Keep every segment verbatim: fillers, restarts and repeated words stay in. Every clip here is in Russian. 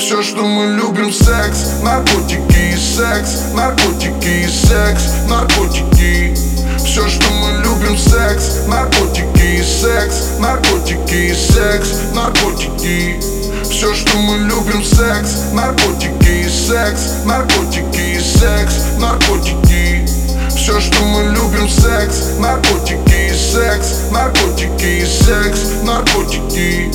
Все, что мы любим, секс, наркотики и секс, наркотики и секс, наркотики. Все, что мы любим, секс, наркотики и секс, наркотики и секс, наркотики. Все, что мы любим, секс, наркотики и секс, наркотики и секс, наркотики. Все, что мы любим, секс, наркотики и секс, наркотики и секс, наркотики.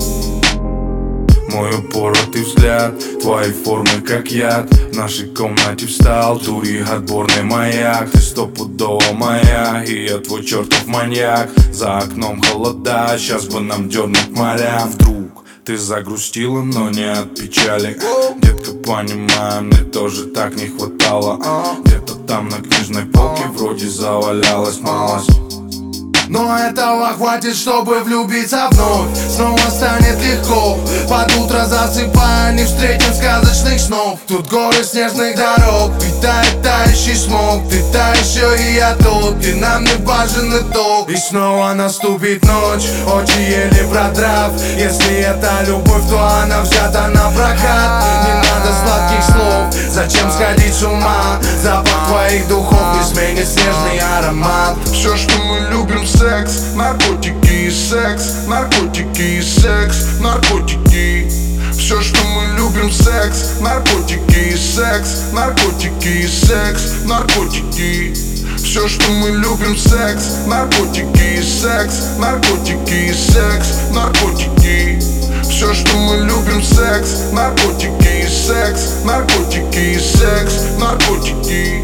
Мой упоротый взгляд, твои формы как яд. В нашей комнате встал дури отборный маяк. Ты стопудово моя, и я твой чертов маньяк. За окном холода, сейчас бы нам дернуть морям. Вдруг ты загрустила, но не от печали. Детка, понимаю, мне тоже так не хватало. Где-то там на книжной полке вроде завалялась малость. Но этого хватит, чтобы влюбиться вновь. Снова станет легко. Под утро засыпая, не встретим сказочных снов. Тут горы снежных дорог, питает тающий смог. Ты та еще и я тот, где нам не важен итог. И снова наступит ночь, очи еле продрав. Если это любовь, то она взята на прокат. Не надо сладких слов, зачем сходить с ума? Запах твоих духов не сменит снежный аромат. Все, что мы любим, секс, наркотики и секс, наркотики и секс, наркотики. Все, что мы любим, секс, наркотики и секс, наркотики и секс, наркотики. Все, что мы любим, секс, наркотики и секс, наркотики и секс, наркотики. Все, что мы любим, секс, наркотики и секс, наркотики и секс, наркотики.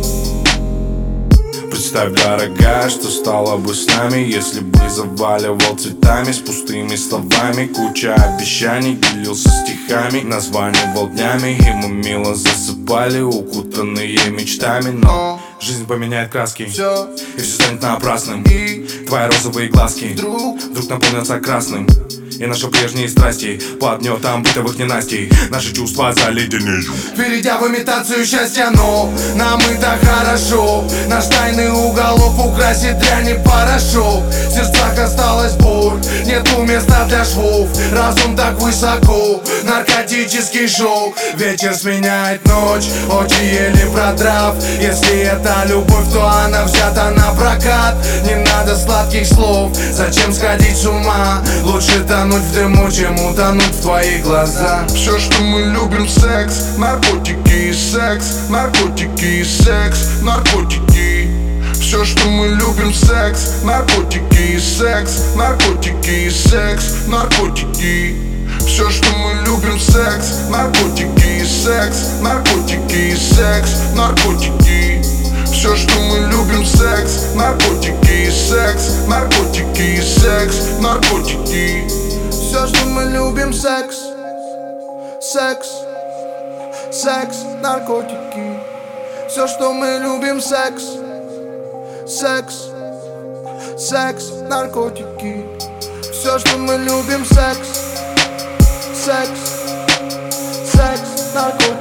Представь, дорогая, что стало бы с нами, если бы заваливал цветами с пустыми словами. Куча обещаний, делился стихами, названивал днями, и мы мило засыпали, укутанные мечтами. Но жизнь поменяет краски, Все, и все станет напрасным. и Твои розовые глазки вдруг вдруг наполнятся красным. И наши прежние страсти под гнетом бытовых ненастий наши чувства заледенеют, перейдя в имитацию счастья, но нам и так хорошо. Наш тайный уголок украсит дрянь и порошок. В сердцах осталась боль, нету места для швов. Разум так высоко, наркотический шок. Вечер сменяет ночь, очи еле продрав. Если это любовь, то она взята на прокат. Не надо сладких слов, зачем сходить с ума? Лучше тонуть в дыму, чем утонуть в твоих глазах. Все, что мы любим, секс, наркотики и секс, наркотики и секс, наркотики. Все, что мы любим, секс, наркотики и секс, наркотики и секс, наркотики. Все, что мы любим, секс, наркотики и секс, наркотики и секс, наркотики. Все, что мы любим, секс, наркотики и секс, наркотики и секс, наркотики. Все, что мы любим, секс, секс, секс, наркотики. Все, что мы любим, секс, секс, секс, наркотики. Все, что мы любим, секс, секс, секс, наркотики.